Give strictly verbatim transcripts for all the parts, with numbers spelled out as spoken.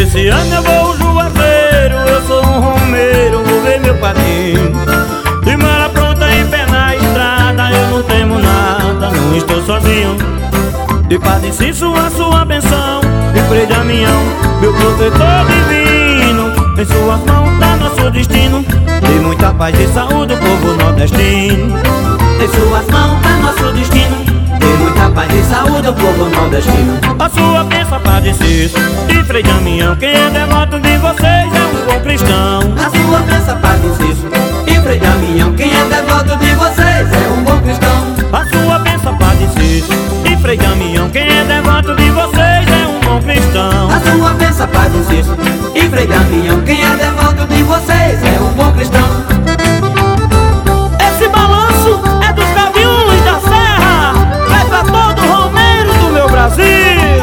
esse ano eu vou Juazeiro, eu sou um romeiro, vou ver meu padrinho. De mala pronta em pé na estrada, eu não temo nada, não estou sozinho. De Padre Cício a sua benção, de Frei Damião, meu protetor divino. Em suas mãos tá nosso destino, de muita paz e saúde o povo nordestino. Em suas mãos tá nosso destino, de muita paz e saúde o povo nordestino. A sua bênção, Padre Cício e Frei Damião, quem é devoto de vocês é um bom cristão. A sua bênção, Padre Cício e Frei Damião, quem é devoto de vocês é um bom cristão. A sua bênção, Padre Cício e Frei Damião, quem é devoto de vocês é um bom cristão. A sua bênção, Padre Cício e Frei Damião, quem é devoto de vocês é um bom cristão. Esse balanço é dos gaviões da serra, é pra todo romeiro do meu Brasil.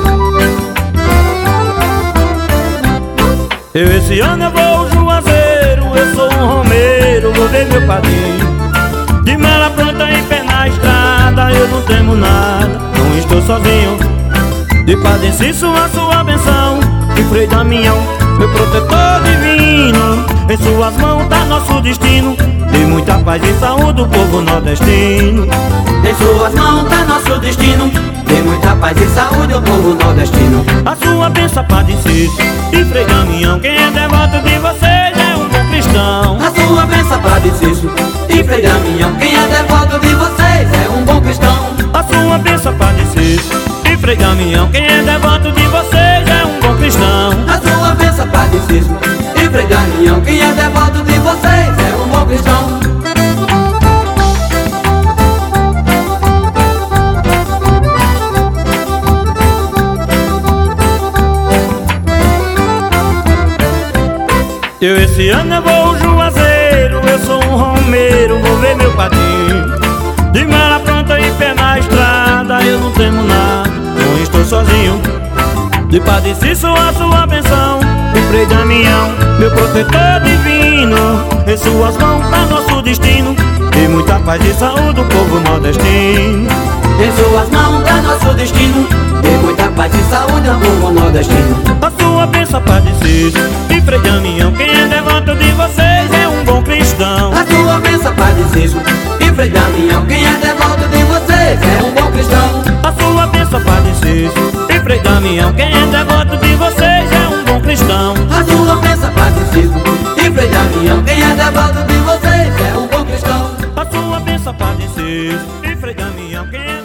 Eu esse ano eu vou Juazeiro, eu sou um romeiro, vou ver meu padrinho. De mala pronta em pé na estrada, eu não temo nada, não estou sozinho. De Padre Cício a sua benção, de Frei Damião, meu protetor divino. Em suas mãos tá nosso destino, de muita paz e saúde o povo nordestino. Em suas mãos tá nosso destino, de muita paz e saúde o povo nordestino. A sua bênção, Padre Cício e Frei Damião, quem é devoto de vocês é um bom cristão. A sua bênção, Padre Cício e Frei Damião, quem é devoto de vocês é um bom cristão. A sua bênção, Padre Cício e Frei Damião, quem é devoto de vocês é um bom cristão. A sua bênção, Padre Cício e Frei Damião, quem é devoto de vocês é um bom cristão. Eu esse ano eu vou Juazeiro, eu sou um romeiro, vou ver meu padrinho. De mala pronta e pé na estrada, eu não temo nada, não estou sozinho. De Padre Cício a sua benção, de Frei Damião, meu protetor divino. Em suas mãos tá nosso destino, de muita paz e saúde o povo nordestino. Em suas mãos tá nosso destino, de muita paz e saúde o povo nordestino. A sua bênção, Padre Cício e Frei Damião, quem é devoto de vocês é um bom cristão. A sua bênção, Padre Cício e Frei Damião, quem é devoto de vocês é um bom cristão. A sua bênção, Padre Cício e Frei Damião, quem é devoto de vocês é um bom cristão. A sua bênção, Padre Cício e Frei Damião, quem é devoto de vocês é um bom cristão. A sua bênção, Padre Cício e Frei Damião, quem é